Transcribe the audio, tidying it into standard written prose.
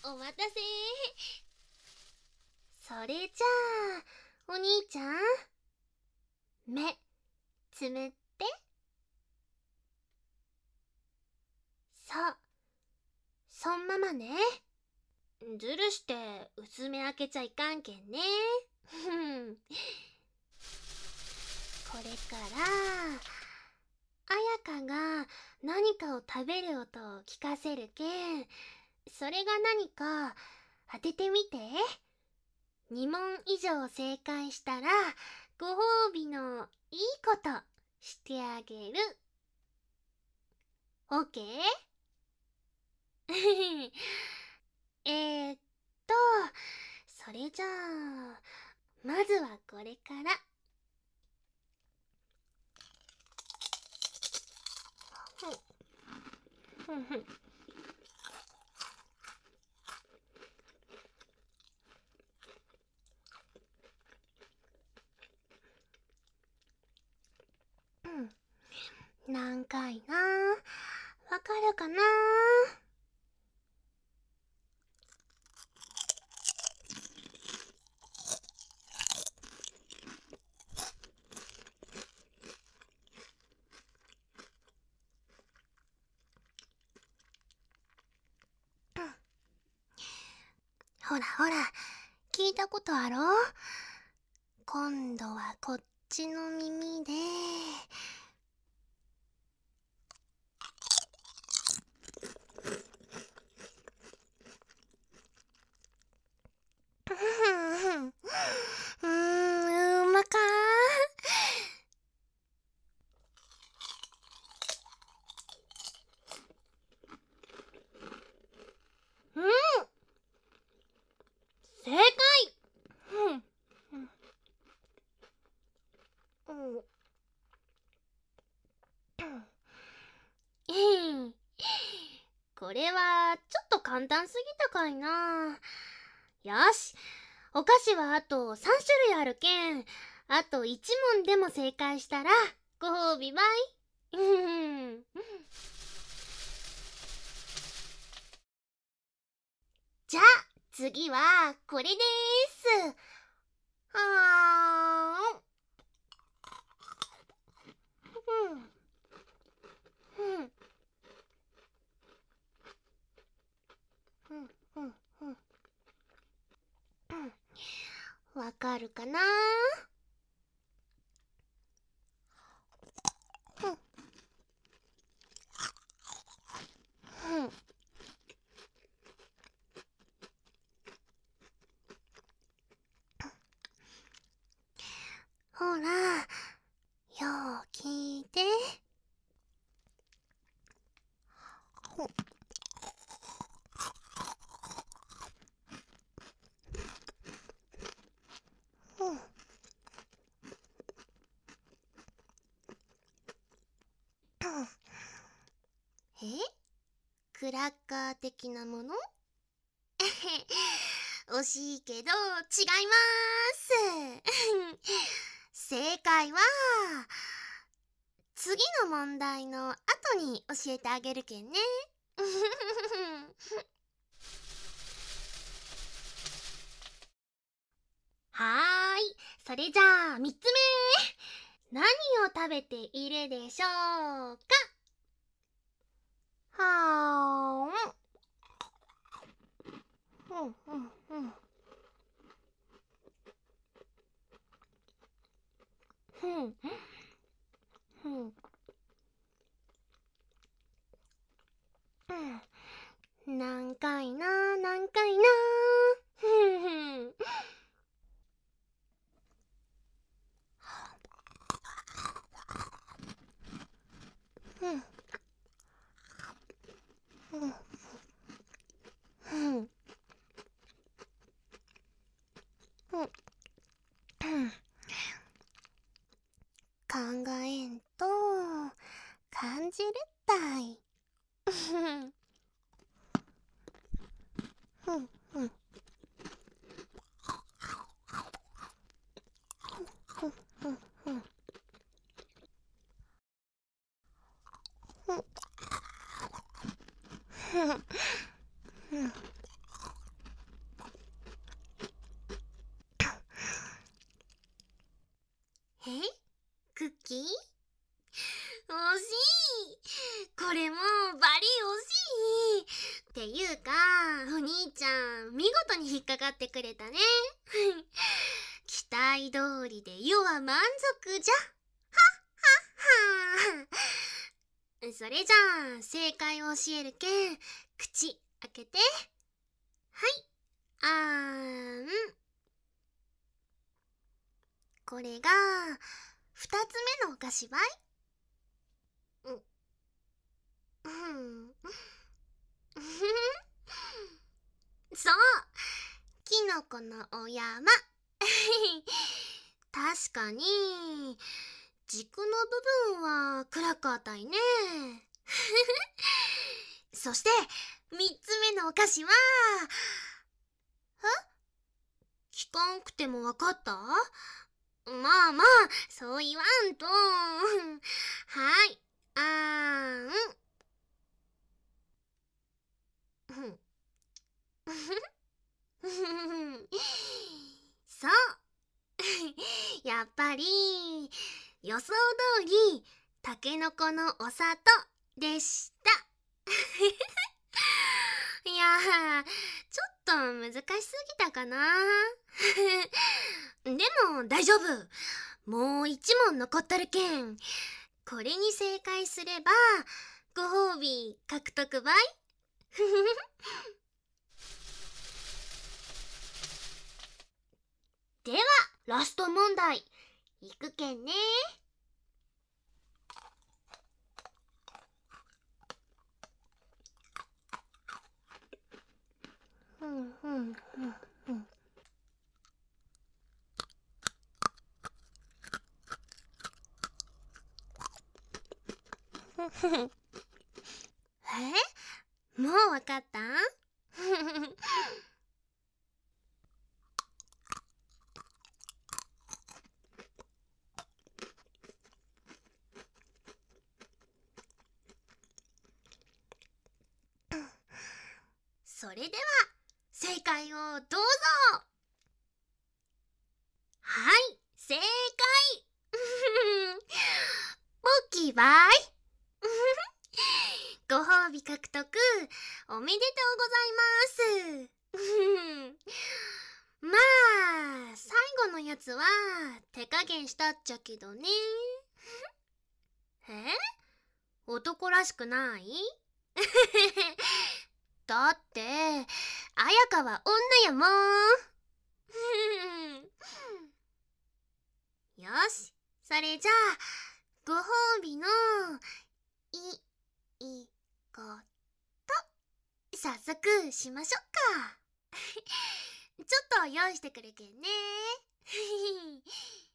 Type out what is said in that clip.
お待たせ。それじゃあ、お兄ちゃん、目、つむって。そう、そんままね。ずるして薄め開けちゃいかんけんね。これからあやかが何かを食べる音を聞かせるけん、それが何か当ててみて。2問以上正解したらご褒美のいいことしてあげる。オッケー？えーっとそれじゃあまずはこれから。何回な、わかるかな。ほらほら、聞いたことあろう。今度はこっちの耳で。うまかー。正解。これはちょっと簡単すぎたかいな。よし、お菓子はあと3種類あるけん、あと1問でも正解したらご褒美ばい。じゃあ次はこれでーす。はーん。わかるかな。ほら、よう聞いて。クラッカー的なもの？惜しいけど違います。正解は次の問題の後に教えてあげるけんね。はーい、それじゃあ3つ目。何を食べているでしょうか。はーん。何回な、何回な。考えんと感じるったい。 き？惜しい。これもバリ惜しい。っていうか、お兄ちゃん、見事に引っかかってくれたね。期待通りで余は満足じゃ。はあ。それじゃあ、正解を教えるけん、口開けて。はい。これが、二つ目のお菓子ばい。うん。そう、キノコのお山。確かに、軸の部分は暗かったいね。そして、三つ目のお菓子は、聞かんくてもわかった？まあまあ、そう言わんと。はい、そう。やっぱり、予想通り、タケノコのお里でした。いやー、ちょっと難しすぎたかな。でも大丈夫。もう一問残っとるけん。これに正解すれば、ご褒美獲得ばい。では、ラスト問題。いくけんね。もうわかった？それでは、正解をどうぞ。はい、正解。ポッキーばい。ご褒美獲得、おめでとうございます。まあ、最後のやつは手加減したっちゃけどね。男らしくない？だって、綾香は女やもん。よし、それじゃあ、ご褒美の、早速しましょっか。ちょっと用意してくれけんね。